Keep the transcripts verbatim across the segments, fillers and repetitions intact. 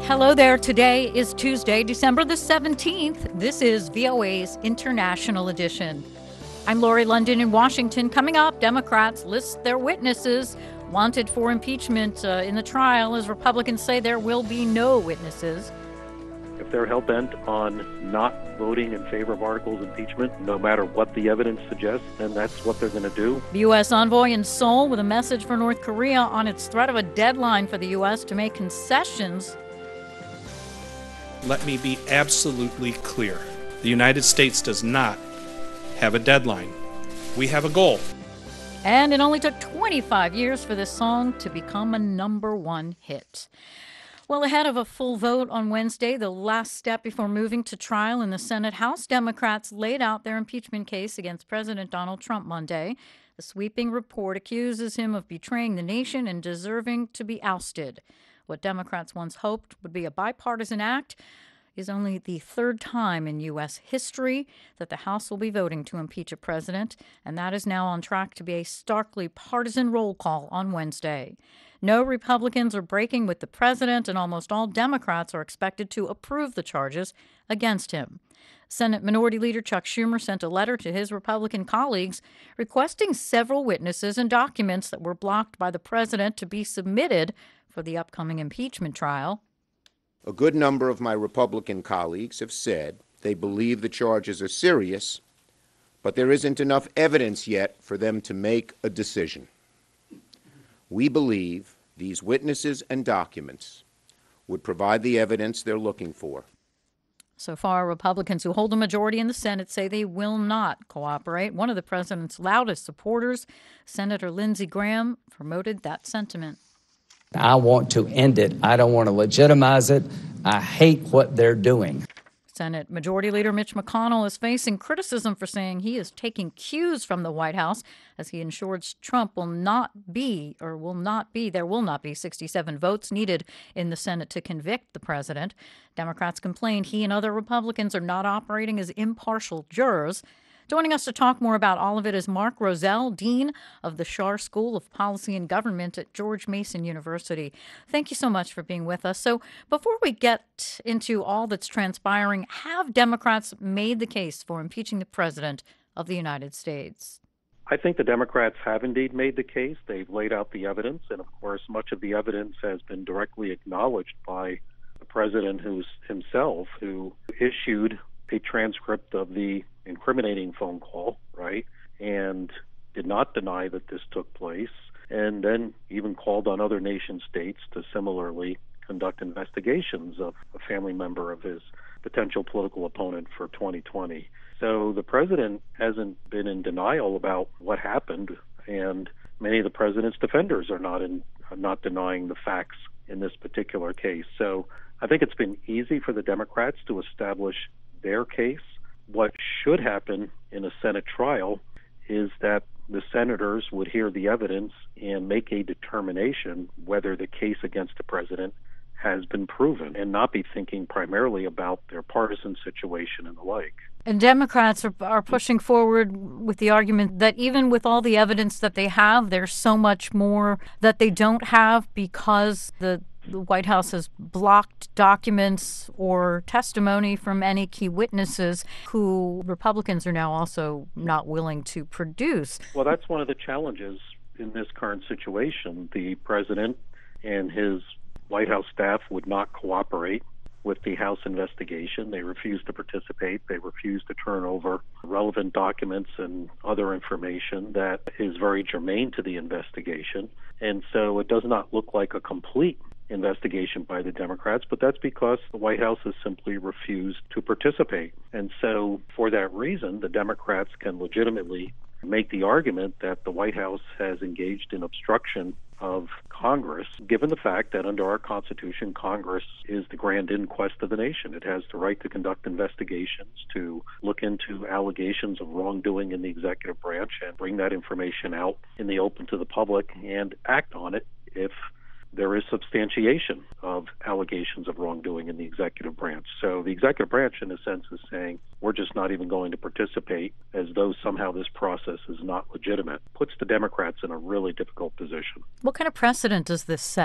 Hello there. Today is Tuesday, December the seventeenth. This is V O A's International Edition. I'm Lori London in Washington. Coming up, Democrats list their witnesses wanted for impeachment uh, in the trial as Republicans say there will be no witnesses. If they're hell-bent on not voting in favor of articles of impeachment, no matter what the evidence suggests, then that's what they're going to do. The U S envoy in Seoul with a message for North Korea on its threat of a deadline for the U S to make concessions. Let me be absolutely clear. The United States does not have a deadline. We have a goal. And it only took twenty-five years for this song to become a number one hit. Well, ahead of a full vote on Wednesday, the last step before moving to trial in the Senate, House Democrats laid out their impeachment case against President Donald Trump Monday. The sweeping report accuses him of betraying the nation and deserving to be ousted. What Democrats once hoped would be a bipartisan act is only the third time in U S history that the House will be voting to impeach a president, and that is now on track to be a starkly partisan roll call on Wednesday. No Republicans are breaking with the president, and almost all Democrats are expected to approve the charges against him. Senate Minority Leader Chuck Schumer sent a letter to his Republican colleagues requesting several witnesses and documents that were blocked by the president to be submitted for the upcoming impeachment trial. A good number of my Republican colleagues have said they believe the charges are serious, but there isn't enough evidence yet for them to make a decision. We believe these witnesses and documents would provide the evidence they're looking for. So far, Republicans who hold a majority in the Senate say they will not cooperate. One of the president's loudest supporters, Senator Lindsey Graham, promoted that sentiment. I want to end it. I don't want to legitimize it. I hate what they're doing. Senate Majority Leader Mitch McConnell is facing criticism for saying he is taking cues from the White House as he ensures Trump will not be, or will not be, there will not be sixty-seven votes needed in the Senate to convict the president. Democrats complained he and other Republicans are not operating as impartial jurors. Joining us to talk more about all of it is Mark Rozell, Dean of the Schar School of Policy and Government at George Mason University. Thank you so much for being with us. So before we get into all that's transpiring, have Democrats made the case for impeaching the president of the United States? I think the Democrats have indeed made the case. They've laid out the evidence, and of course, much of the evidence has been directly acknowledged by the president who's himself, who issued a transcript of the incriminating phone call, right, and did not deny that this took place, and then even called on other nation states to similarly conduct investigations of a family member of his potential political opponent for twenty twenty. So the president hasn't been in denial about what happened, and many of the president's defenders are not in are not denying the facts in this particular case. So I think it's been easy for the Democrats to establish their case. What should happen in a Senate trial is that the senators would hear the evidence and make a determination whether the case against the president has been proven, and not be thinking primarily about their partisan situation and the like. And Democrats are, are pushing forward with the argument that even with all the evidence that they have, there's so much more that they don't have because the The White House has blocked documents or testimony from any key witnesses who Republicans are now also not willing to produce. Well, that's one of the challenges in this current situation. The president and his White House staff would not cooperate with the House investigation. They refused to participate. They refused to turn over relevant documents and other information that is very germane to the investigation. And so it does not look like a complete investigation by the Democrats, but that's because the White House has simply refused to participate. And so for that reason, the Democrats can legitimately make the argument that the White House has engaged in obstruction of Congress, given the fact that under our Constitution, Congress is the grand inquest of the nation. It has the right to conduct investigations, to look into allegations of wrongdoing in the executive branch and bring that information out in the open to the public and act on it if there is substantiation of allegations of wrongdoing in the executive branch. So the executive branch, in a sense, is saying, we're just not even going to participate, as though somehow this process is not legitimate. Puts the Democrats in a really difficult position. What kind of precedent does this set?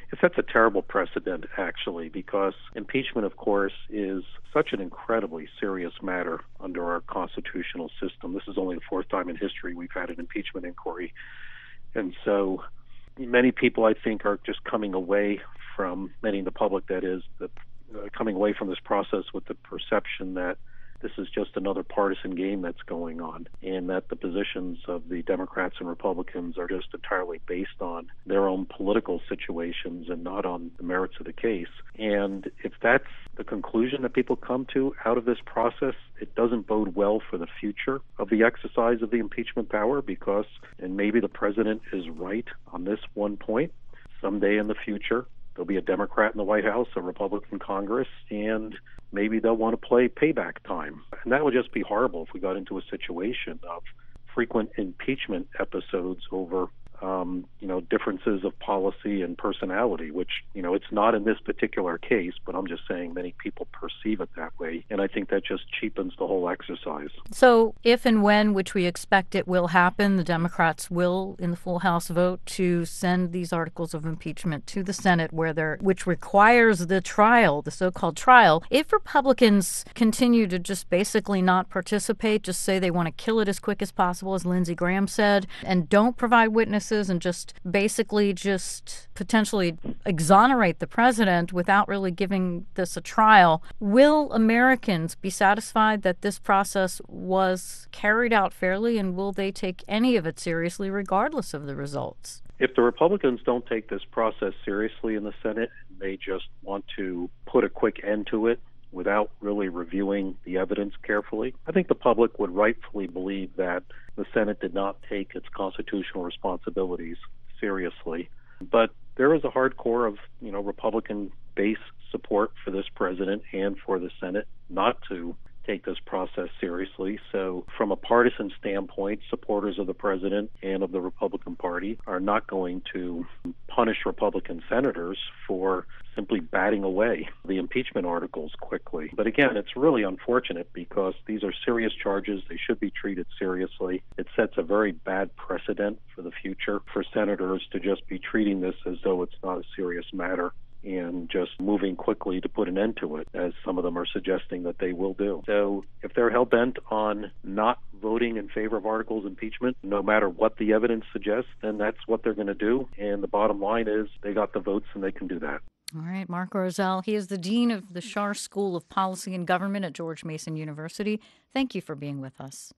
It sets a terrible precedent, actually, because impeachment, of course, is such an incredibly serious matter under our constitutional system. This is only the fourth time in history we've had an impeachment inquiry. And so many people, I think, are just coming away from, many in the public, that is, that, uh, coming away from this process with the perception that this is just another partisan game that's going on, and that the positions of the Democrats and Republicans are just entirely based on their own political situations and not on the merits of the case. And if that's the conclusion that people come to out of this process, it doesn't bode well for the future of the exercise of the impeachment power, because, and maybe the president is right on this one point, someday in the future, there'll be a Democrat in the White House, a Republican Congress, and maybe they'll want to play payback time. And that would just be horrible if we got into a situation of frequent impeachment episodes over, um, you know, differences of policy and personality, which, you know, it's not in this particular case, but I'm just saying many people perceive it that way. And I think that just cheapens the whole exercise. So if and when, which we expect it will happen, the Democrats will, in the full House, vote to send these articles of impeachment to the Senate, where they're, which requires the trial, the so-called trial. If Republicans continue to just basically not participate, just say they want to kill it as quick as possible, as Lindsey Graham said, and don't provide witnesses and just basically just potentially exonerate the president without really giving this a trial, will Americans be satisfied that this process was carried out fairly, and will they take any of it seriously regardless of the results? If the Republicans don't take this process seriously in the Senate, they just want to put a quick end to it without really reviewing the evidence carefully, I think the public would rightfully believe that the Senate did not take its constitutional responsibilities seriously. But there is a hardcore of, you know, Republican base support for this president and for the Senate not to take this process seriously. So from a partisan standpoint, supporters of the president and of the Republican Party are not going to punish Republican senators for simply batting away the impeachment articles quickly. But again, it's really unfortunate because these are serious charges. They should be treated seriously. It sets a very bad precedent for the future for senators to just be treating this as though it's not a serious matter and just moving quickly to put an end to it, as some of them are suggesting that they will do. So if they're hell-bent on not voting in favor of articles of impeachment, no matter what the evidence suggests, then that's what they're going to do. And the bottom line is they got the votes and they can do that. All right, Mark Rozell. He is the Dean of the Schar School of Policy and Government at George Mason University. Thank you for being with us.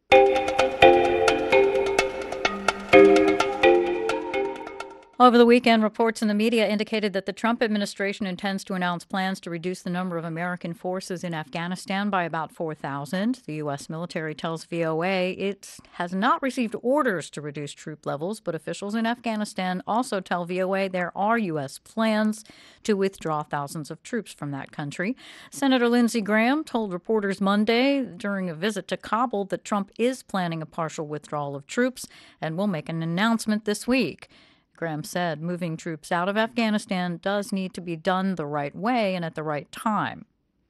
Over the weekend, reports in the media indicated that the Trump administration intends to announce plans to reduce the number of American forces in Afghanistan by about four thousand. The U S military tells V O A it has not received orders to reduce troop levels, but officials in Afghanistan also tell V O A there are U S plans to withdraw thousands of troops from that country. Senator Lindsey Graham told reporters Monday during a visit to Kabul that Trump is planning a partial withdrawal of troops and will make an announcement this week. Graham said moving troops out of Afghanistan does need to be done the right way and at the right time.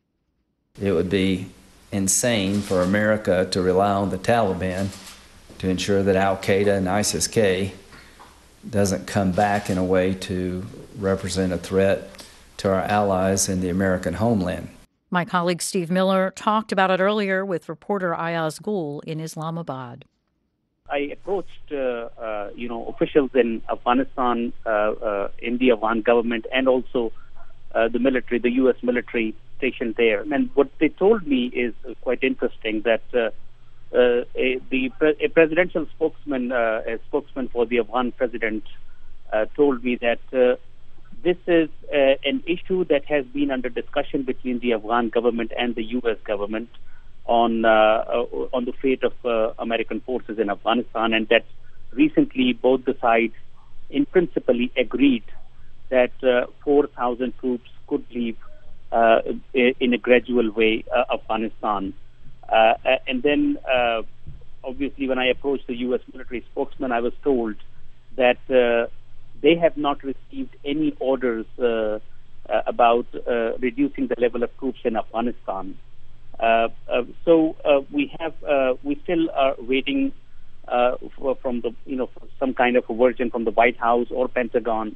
It would be insane for America to rely on the Taliban to ensure that Al-Qaeda and ISIS-K doesn't come back in a way to represent a threat to our allies in the American homeland. My colleague Steve Miller talked about it earlier with reporter Ayaz Gul in Islamabad. I approached, uh, uh, you know, officials in Afghanistan, uh, uh, in the Afghan government, and also uh, the military, the U S military stationed there. And what they told me is quite interesting. That uh, uh, a, the a presidential spokesman, uh, a spokesman for the Afghan president, uh, told me that uh, this is uh, an issue that has been under discussion between the Afghan government and the U S government on uh, uh, on the fate of uh, American forces in Afghanistan, and that recently both the sides in principle agreed that uh, four thousand troops could leave uh, in a gradual way uh, Afghanistan. Uh, and then, uh, obviously, when I approached the U S military spokesman, I was told that uh, they have not received any orders uh, uh, about uh, reducing the level of troops in Afghanistan. Uh, uh, so uh, we have uh, we still are waiting uh, for, from the you know for some kind of a version from the White House or Pentagon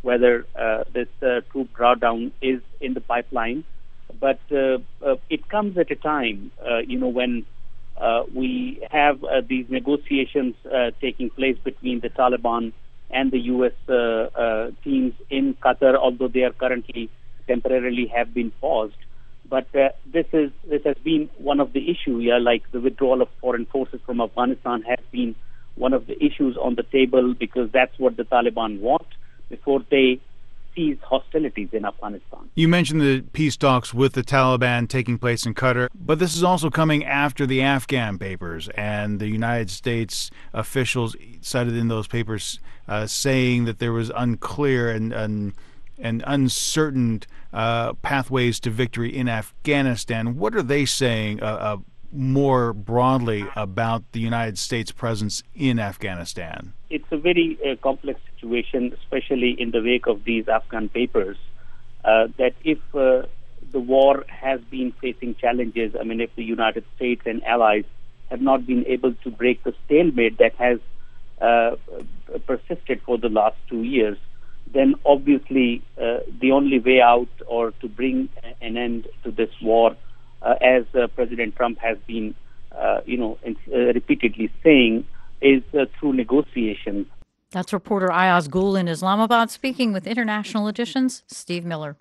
whether uh, this uh, troop drawdown is in the pipeline. But uh, uh, it comes at a time, uh, you know, when uh, we have uh, these negotiations uh, taking place between the Taliban and the U S uh, uh, teams in Qatar, although they are currently temporarily have been paused. But uh, this is this has been one of the issues, yeah, like the withdrawal of foreign forces from Afghanistan has been one of the issues on the table, because that's what the Taliban want before they cease hostilities in Afghanistan. You mentioned the peace talks with the Taliban taking place in Qatar, but this is also coming after the Afghan papers, and the United States officials cited in those papers uh, saying that there was unclear and, and, and uncertain uh, pathways to victory in Afghanistan. What are they saying uh, uh, more broadly about the United States presence in Afghanistan? It's a very uh, complex situation, especially in the wake of these Afghan papers, uh, that if uh, the war has been facing challenges, I mean, if the United States and allies have not been able to break the stalemate that has uh, persisted for the last two years, then obviously uh, the only way out, or to bring an end to this war, uh, as uh, President Trump has been, uh, you know, uh, repeatedly saying, is uh, through negotiations. That's reporter Ayaz Gul in Islamabad speaking with International Edition's Steve Miller.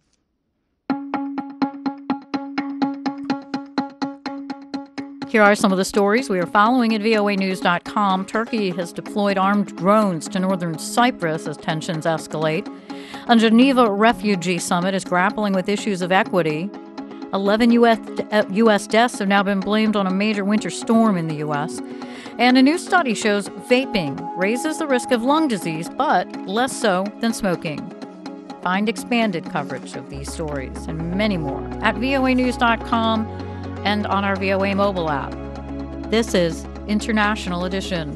Here are some of the stories we are following at V O A news dot com. Turkey has deployed armed drones to northern Cyprus as tensions escalate. A Geneva refugee summit is grappling with issues of equity. Eleven U S, U S deaths have now been blamed on a major winter storm in the U S And a new study shows vaping raises the risk of lung disease, but less so than smoking. Find expanded coverage of these stories and many more at V O A news dot com and on our V O A mobile app. This is International Edition.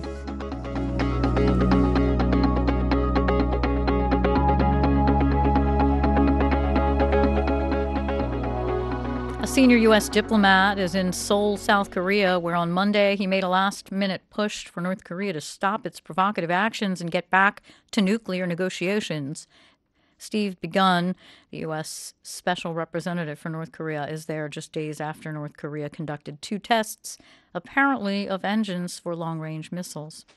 A senior U S diplomat is in Seoul, South Korea, where on Monday he made a last-minute push for North Korea to stop its provocative actions and get back to nuclear negotiations. Steve Begun, the U S Special Representative for North Korea, is there just days after North Korea conducted two tests, apparently of engines for long-range missiles.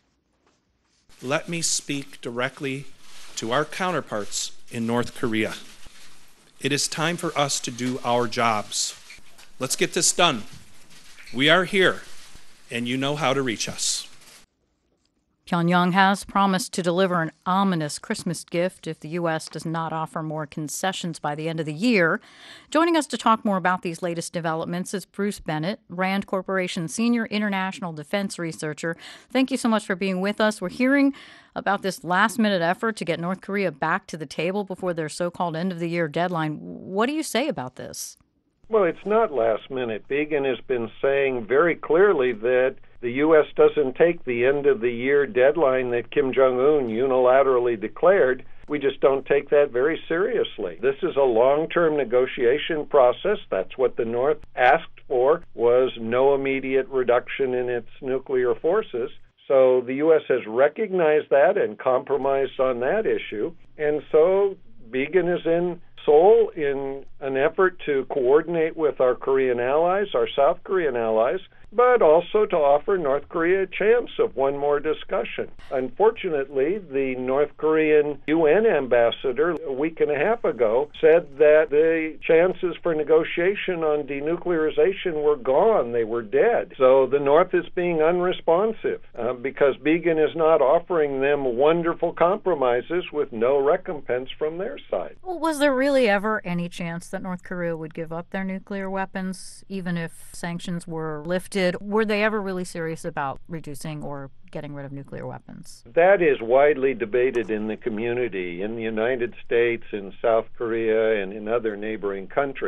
Let me speak directly to our counterparts in North Korea. It is time for us to do our jobs. Let's get this done. We are here, and you know how to reach us. Pyongyang has promised to deliver an ominous Christmas gift if the U S does not offer more concessions by the end of the year. Joining us to talk more about these latest developments is Bruce Bennett, Rand Corporation Senior International Defense Researcher. Thank you so much for being with us. We're hearing about this last-minute effort to get North Korea back to the table before their so-called end-of-the-year deadline. What do you say about this? Well, it's not last minute. Begin has been saying very clearly that the U S doesn't take the end-of-the-year deadline that Kim Jong-un unilaterally declared. We just don't take that very seriously. This is a long-term negotiation process. That's what the North asked for, was no immediate reduction in its nuclear forces. So the U S has recognized that and compromised on that issue. And so Begin is in Seoul in an effort to coordinate with our Korean allies, our South Korean allies, but also to offer North Korea a chance of one more discussion. Unfortunately, the North Korean U N ambassador a week and a half ago said that the chances for negotiation on denuclearization were gone. They were dead. So the North is being unresponsive uh, because Begin is not offering them wonderful compromises with no recompense from their side. Well, was there really ever any chance that North Korea would give up their nuclear weapons, even if sanctions were lifted? Were they ever really serious about reducing or getting rid of nuclear weapons? That is widely debated in the community, in the United States, in South Korea, and in other neighboring countries.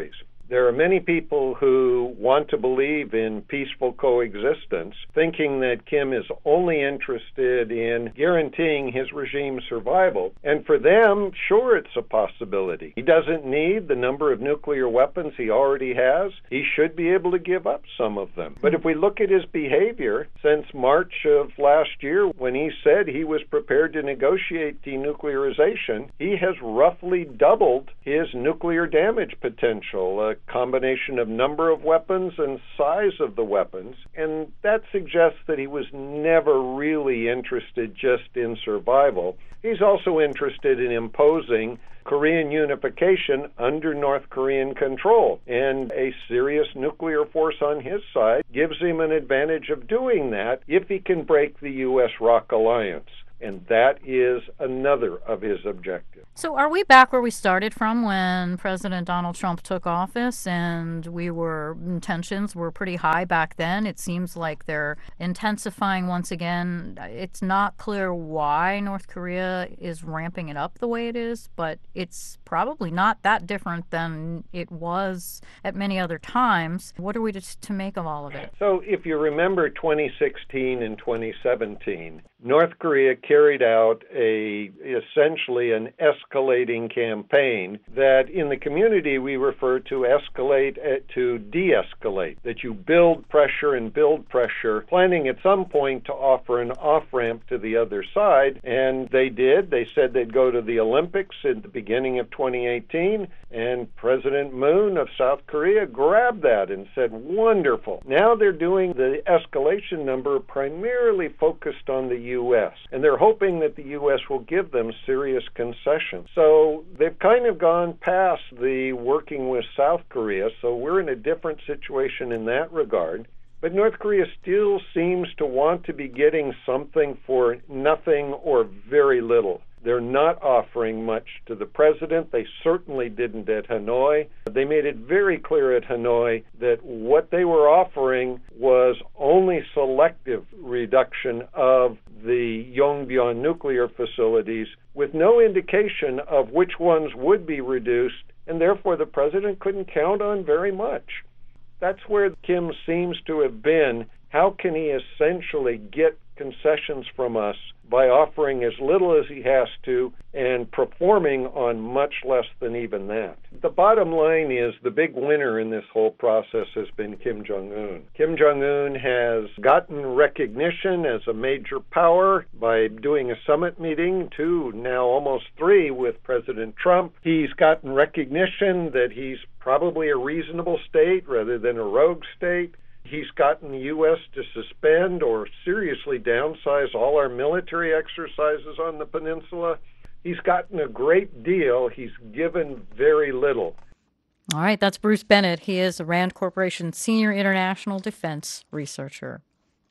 There are many people who want to believe in peaceful coexistence, thinking that Kim is only interested in guaranteeing his regime's survival. And for them, sure, it's a possibility. He doesn't need the number of nuclear weapons he already has. He should be able to give up some of them. But if we look at his behavior since March of last year, when he said he was prepared to negotiate denuclearization, he has roughly doubled his nuclear damage potential, a combination of number of weapons and size of the weapons. And that suggests that he was never really interested just in survival. He's also interested in imposing Korean unification under North Korean control, and a serious nuclear force on his side gives him an advantage of doing that if he can break the U S ROC alliance. And that is another of his objectives. So are we back where we started from when President Donald Trump took office, and we were, tensions were pretty high back then? It seems like they're intensifying once again. It's not clear why North Korea is ramping it up the way it is, but it's probably not that different than it was at many other times. What are we to, to make of all of it? So if you remember twenty sixteen and twenty seventeen, North Korea carried out a essentially an escalating campaign that in the community we refer to escalate to de-escalate, that you build pressure and build pressure, planning at some point to offer an off-ramp to the other side, and they did. They said they'd go to the Olympics at the beginning of twenty eighteen, and President Moon of South Korea grabbed that and said, wonderful. Now they're doing the escalation number primarily focused on the U S, and they're hoping that the U S will give them serious concessions. So they've kind of gone past the working with South Korea, so we're in a different situation in that regard. But North Korea still seems to want to be getting something for nothing or very little. They're not offering much to the president. They certainly didn't at Hanoi. They made it very clear at Hanoi that what they were offering was only selective reduction of the Yongbyon nuclear facilities, with no indication of which ones would be reduced, and therefore the president couldn't count on very much. That's where Kim seems to have been. How can he essentially get concessions from us by offering as little as he has to and performing on much less than even that? The bottom line is the big winner in this whole process has been Kim Jong-un. Kim Jong-un has gotten recognition as a major power by doing a summit meeting, two, now almost three, with President Trump. He's gotten recognition that he's probably a reasonable state rather than a rogue state. He's gotten the U S to suspend or seriously downsize all our military exercises on the peninsula. He's gotten a great deal. He's given very little. All right, that's Bruce Bennett. He is a Rand Corporation Senior International Defense Researcher.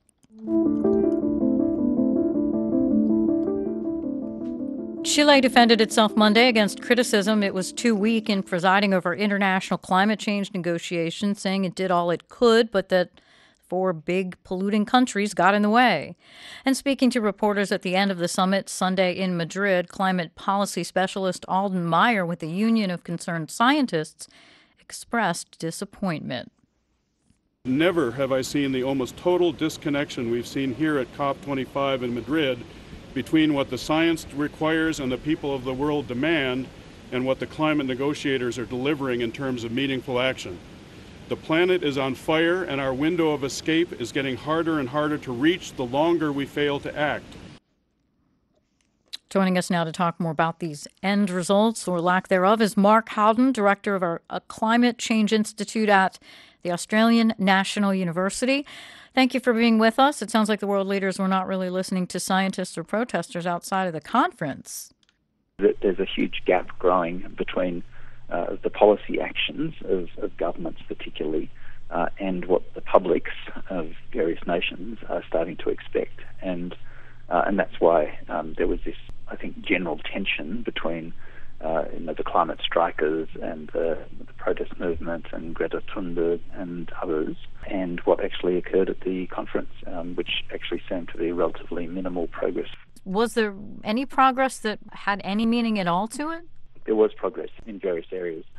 Chile defended itself Monday against criticism it was too weak in presiding over international climate change negotiations, saying it did all it could, but that four big polluting countries got in the way. And speaking to reporters at the end of the summit Sunday in Madrid, climate policy specialist Alden Meyer with the Union of Concerned Scientists expressed disappointment. Never have I seen the almost total disconnection we've seen here at COP twenty-five in Madrid between what the science requires and the people of the world demand and what the climate negotiators are delivering in terms of meaningful action. The planet is on fire, and our window of escape is getting harder and harder to reach the longer we fail to act. Joining us now to talk more about these end results, or lack thereof, is Mark Howden, director of our uh, Climate Change Institute at the Australian National University. Thank you for being with us. It sounds like the world leaders were not really listening to scientists or protesters outside of the conference. There's a huge gap growing between uh, the policy actions of, of governments particularly uh, and what the publics of various nations are starting to expect. And uh, and that's why um, there was this, I think, general tension between Uh, you know, the climate strikers and the, the protest movement and Greta Thunberg and others, and what actually occurred at the conference, um, which actually seemed to be relatively minimal progress. Was there any progress that had any meaning at all to it? There was progress in various areas.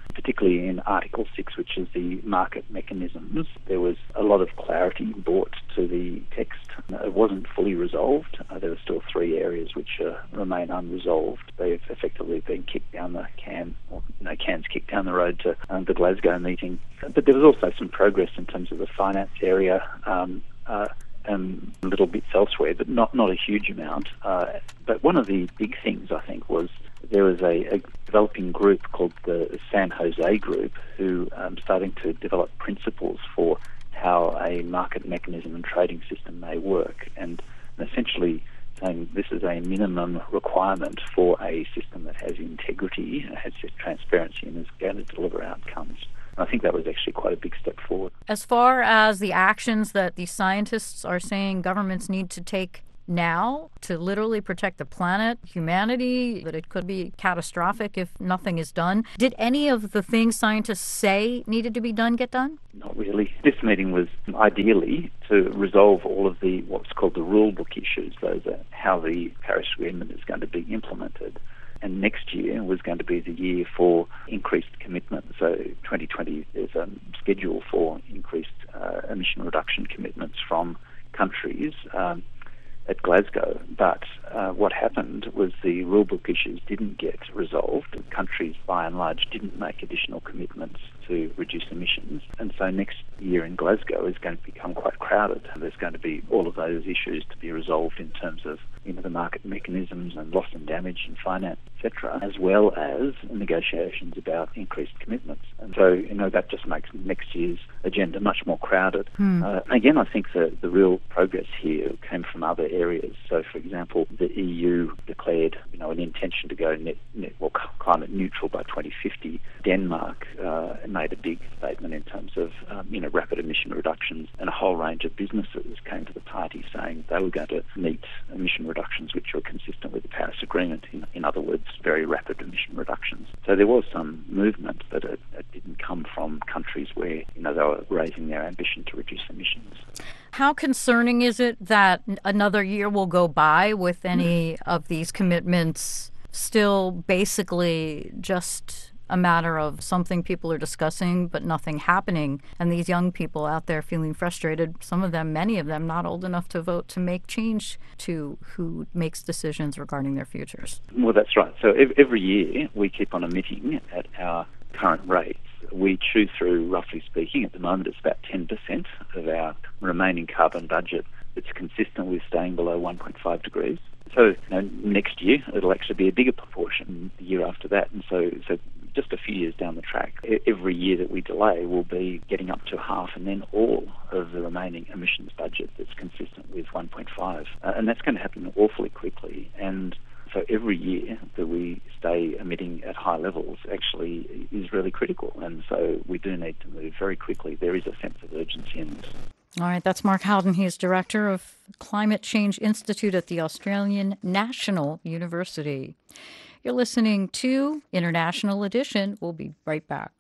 particularly in Article six, which is the market mechanisms. There was a lot of clarity brought to the text. It wasn't fully resolved. Uh, there are still three areas which uh, remain unresolved. They've effectively been kicked down the can, or you know, cans kicked down the road to um, the Glasgow meeting. But there was also some progress in terms of the finance area, um, uh, and little bits elsewhere, but not, not a huge amount. Uh, but one of the big things, I think, was there was a, a developing group called the San Jose Group who um, starting to develop principles for how a market mechanism and trading system may work, and essentially saying this is a minimum requirement for a system that has integrity, has transparency, and is going to deliver outcomes. I think that was actually quite a big step forward. As far as the actions that the scientists are saying governments need to take now to literally protect the planet, humanity, that it could be catastrophic if nothing is done, did any of the things scientists say needed to be done get done? Not really. This meeting was ideally to resolve all of the what's called the rule book issues, those are how the Paris Agreement is going to be implemented. And next year was going to be the year for increased commitment. So twenty twenty, there's a schedule for increased uh, emission reduction commitments from countries um, at Glasgow. But uh, what happened was the rulebook issues didn't get resolved. Countries, by and large, didn't make additional commitments to reduce emissions. And so next year in Glasgow is going to become quite crowded. There's going to be all of those issues to be resolved in terms of you know, the market mechanisms and loss and damage and finance, et cetera, as well as negotiations about increased commitments. And so, you know, that just makes next year's agenda much more crowded. Hmm. Uh, again, I think the, the real progress here came from other areas. So, for example, the E U declared, you know, an intention to go net, net well, climate neutral by twenty fifty. Denmark uh, made a big statement in terms of, um, you know, rapid emission reductions, and a whole range of businesses came to the party saying they were going to meet emission reductions which were consistent with the Paris Agreement. In, in other words, very rapid emission reductions. So there was some movement, but it, it didn't come from countries where, you know, they were raising their ambition to reduce emissions. How concerning is it that another year will go by with any of these commitments still basically just a matter of something people are discussing but nothing happening, and these young people out there feeling frustrated, some of them, many of them, not old enough to vote to make change to who makes decisions regarding their futures? Well, that's right. So every year we keep on emitting at our current rates. We chew through, roughly speaking, at the moment it's about ten percent of our remaining carbon budget that's consistent with staying below one point five degrees. So you know, next year it'll actually be a bigger proportion the year after that. And so, so just a few years down the track, every year that we delay will be getting up to half and then all of the remaining emissions budget that's consistent with one point five. Uh, and that's going to happen awfully quickly. And so every year that we stay emitting at high levels actually is really critical. And so we do need to move very quickly. There is a sense of urgency in this. All right, that's Mark Howden. He is Director of Climate Change Institute at the Australian National University. You're listening to International Edition. We'll be right back.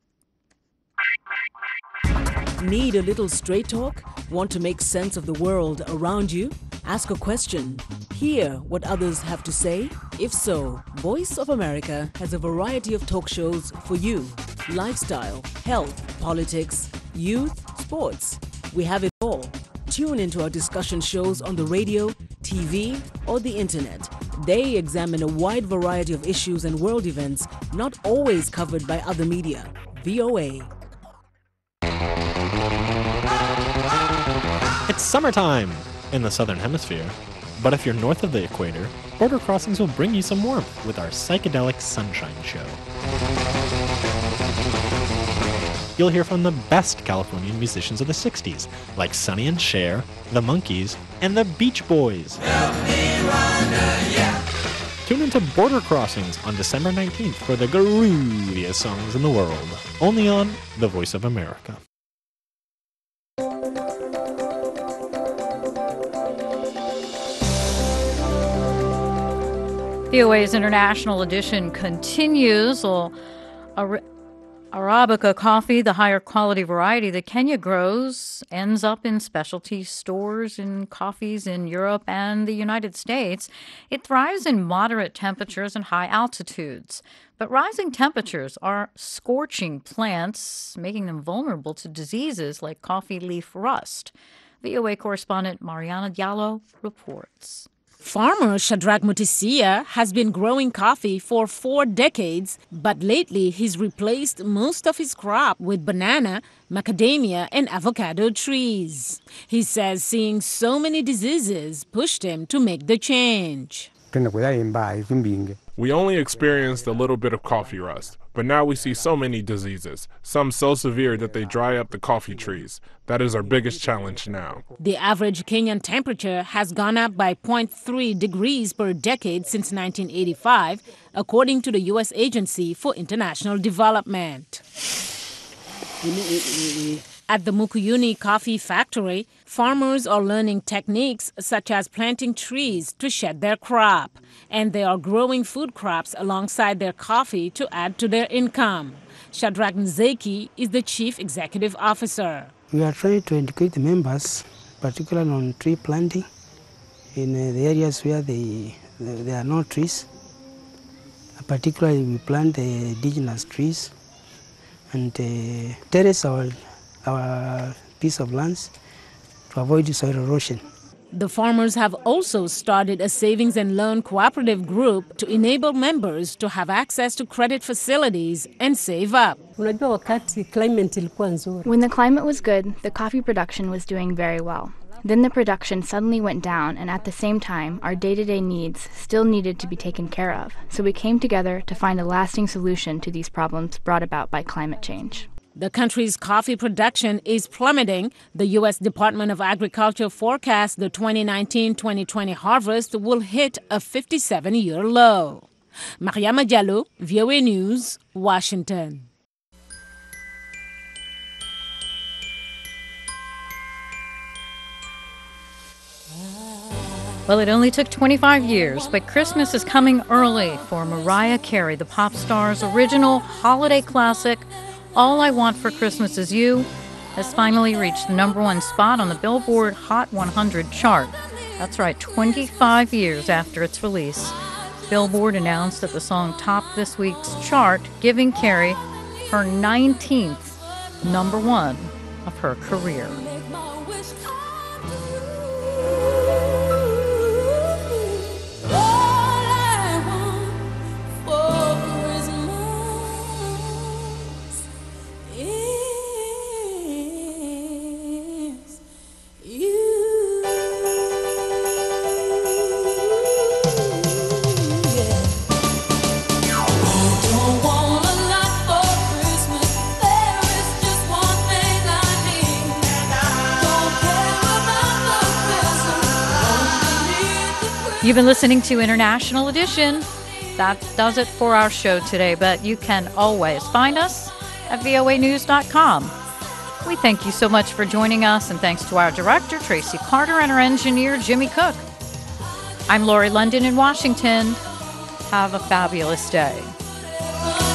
Need a little straight talk? Want to make sense of the world around you? Ask a question. Hear what others have to say? If so, Voice of America has a variety of talk shows for you. Lifestyle, health, politics, youth, sports. We have it all. Tune into our discussion shows on the radio, T V, or the internet. They examine a wide variety of issues and world events not always covered by other media. V O A. It's summertime in the Southern Hemisphere, but if you're north of the equator, Border Crossings will bring you some warmth with our psychedelic sunshine show. You'll hear from the best Californian musicians of the sixties, like Sonny and Cher, the Monkees, and the Beach Boys. Help me wonder, yeah. Tune into Border Crossings on December nineteenth for the grooviest songs in the world, only on The Voice of America. V O A's International Edition continues. Well, a re- Arabica coffee, the higher quality variety that Kenya grows, ends up in specialty stores and coffees in Europe and the United States. It thrives in moderate temperatures and high altitudes. But rising temperatures are scorching plants, making them vulnerable to diseases like coffee leaf rust. V O A correspondent Mariana Diallo reports. Farmer Shadrach Mutisia has been growing coffee for four decades, but lately he's replaced most of his crop with banana, macadamia, and avocado trees. He says seeing so many diseases pushed him to make the change. We only experienced a little bit of coffee rust, but now we see so many diseases, some so severe that they dry up the coffee trees. That is our biggest challenge now. The average Kenyan temperature has gone up by zero point three degrees per decade since nineteen eighty-five, according to the U S Agency for International Development. At the Mukuyuni Coffee Factory, farmers are learning techniques such as planting trees to shed their crop, and they are growing food crops alongside their coffee to add to their income. Shadrach Nzeki is the chief executive officer. We are trying to educate the members, particularly on tree planting in uh, the areas where they, there are no trees. Particularly, we plant the indigenous trees and uh, terrace our our piece of lands to avoid soil erosion. The farmers have also started a savings and loan cooperative group to enable members to have access to credit facilities and save up. When the climate was good, the coffee production was doing very well. Then the production suddenly went down, and at the same time, our day-to-day needs still needed to be taken care of. So we came together to find a lasting solution to these problems brought about by climate change. The country's coffee production is plummeting. The U S Department of Agriculture forecasts the twenty nineteen twenty twenty harvest will hit a fifty-seven-year low. Mariama Diallo, V O A News, Washington. Well, it only took twenty-five years, but Christmas is coming early for Mariah Carey, the pop star's original holiday classic, All I Want for Christmas Is You, has finally reached the number one spot on the Billboard Hot one hundred chart. That's right, twenty-five years after its release. Billboard announced that the song topped this week's chart, giving Carey her nineteenth number one of her career. You've been listening to International Edition. That does it for our show today, but you can always find us at V O A news dot com. We thank you so much for joining us, and thanks to our director, Tracy Carter, and our engineer, Jimmy Cook. I'm Lori London in Washington. Have a fabulous day.